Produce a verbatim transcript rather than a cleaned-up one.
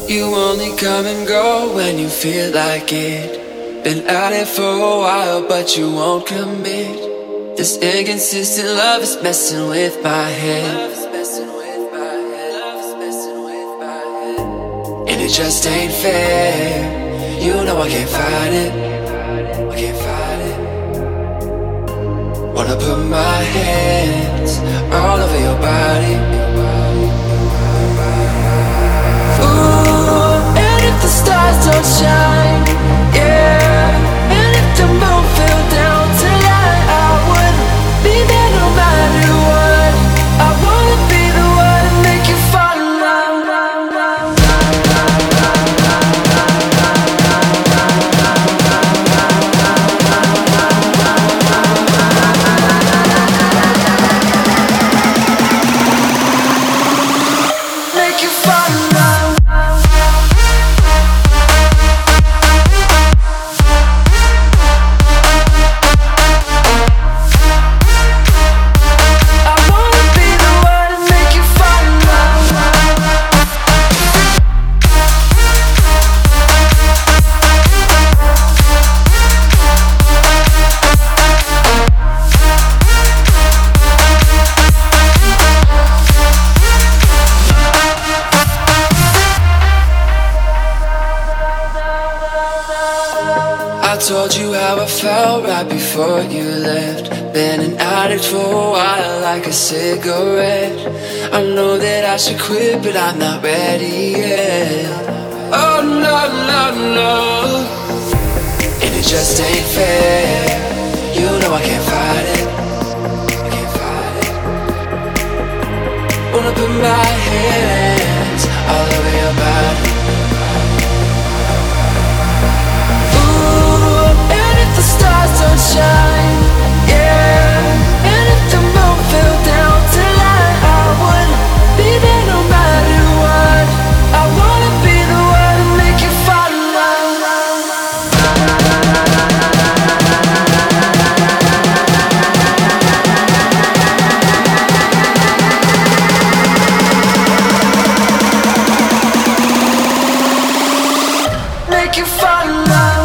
You only come and go when you feel like it. Been at it for a while, but you won't commit. This inconsistent love is messing with my head, and it just ain't fair. You know I can't fight it, I can't fight it. Wanna put my hands all over your body. Ooh, and if the stars don't shine, yeah, and if the moon fell down tonight, I would be there no matter what. I wanna be the one to make you fall in love. Make you fall in love. I told you how I felt right before you left. Been an addict for a while, like a cigarette. I know that I should quit, but I'm not ready yet. Oh no, no, no. And it just ain't fair. You know I can't fight it, I can't fight it. Wanna put my hands all over your body. Don't shine, yeah. And if the moon fell down tonight, I would be there no matter what. I wanna be the one to make you fall in love. Make you fall in love.